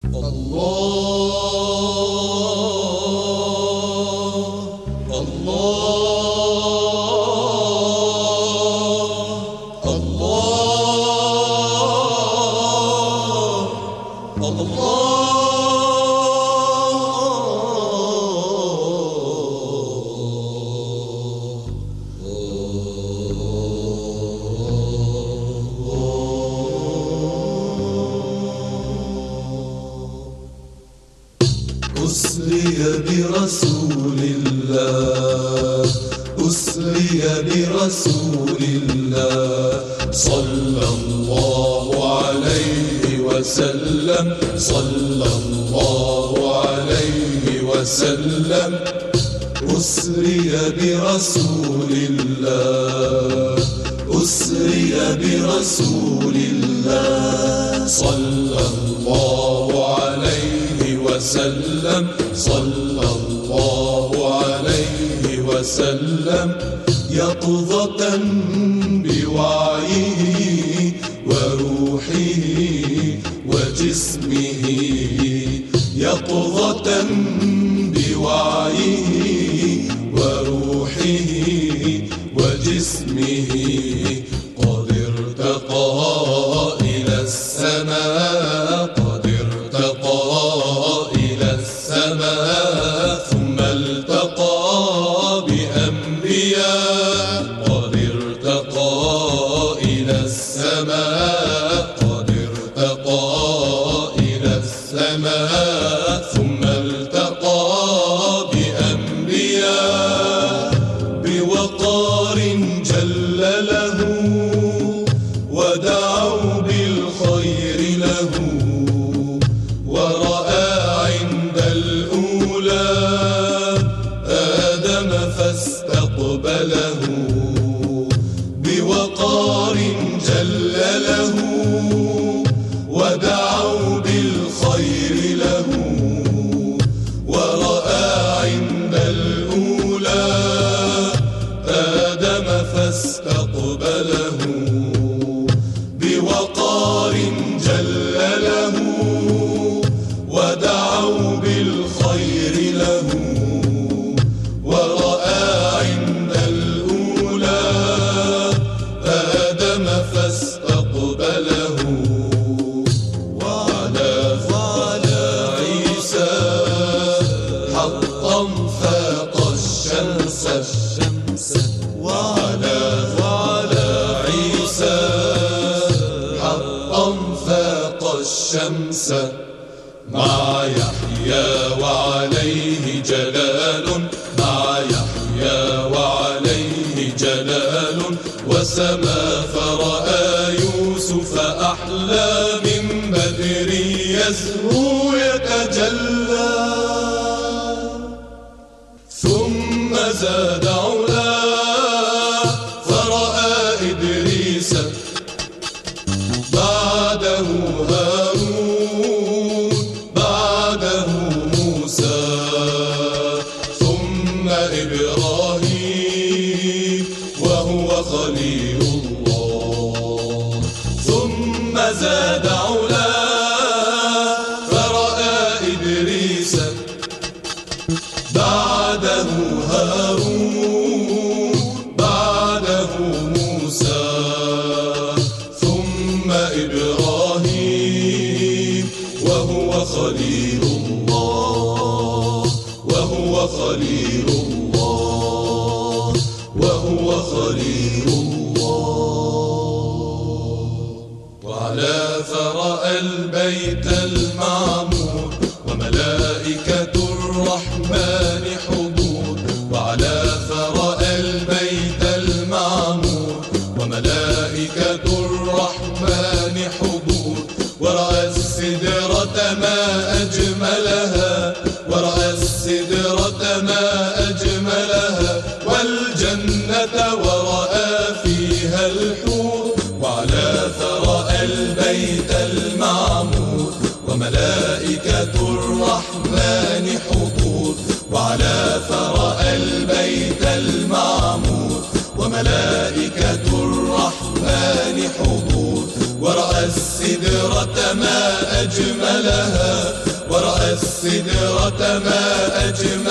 أسري برسول الله، أسري برسول الله، صلى الله عليه وسلم، صلى الله عليه وسلم. أسري برسول الله، أسري برسول الله، صلى الله عليه وسلم، صلى الله عليه وسلم. يقظة بوعيه وروحه وجسمه، يقظة بوعيه وروحه وجسمه، قد ارتقى إلى السماء، قد ارتقى إلى السماء، ثم التقى بأنبياء، قد ارتقى إلى السماء، قد ارتقى إلى السماء، ثم التقى بأنبياء، بوقار جل له ودعوا بالخير له، ورأى عند الأولى آدم فاستقبله، بوقار جل له ودعوا بالخير له، ورأى عند الأولى آدم فاستقبله، بوقار جل له ودعوا بالخير له، ورأى عند الأولى آدم فاستقبله. وعلى عيسى حقا فاق الشمس، وعلى عيسى حقا فاق الشمس، مع يحيى وعليه جلال، مع يحيى وعليه جلال، وسما فرأى يوسف أحلى من بدر يزهو يتجلى، ثم زاد علا فرأى إدريس، بعده هارون، بعده موسى، ثم إبراهيم وهو خليل الله، ثم زاد علا فرأى إدريس، بعده هارون، بعده موسى، ثم إبراهيم وهو خليل الله، وهو خليل الله، وهو خليل الله. وعلى فرأى البيت المعمور وملائكة الرحمن حضور، وعلى فرأى البيت المعمور وملائكة الرحمن حضور، ورأى السدرة ما أجملها، ورأى السدرة ما أجملها، والجنة ورأى فيها الحور. وعلى فرأى البيت المعمور وملائكة الرحمن حضور، وعلى فرأى البيت المعمور وملائكة الرحمن حضور، ورأى السدرة ما أجملها، السدرة ما أجمل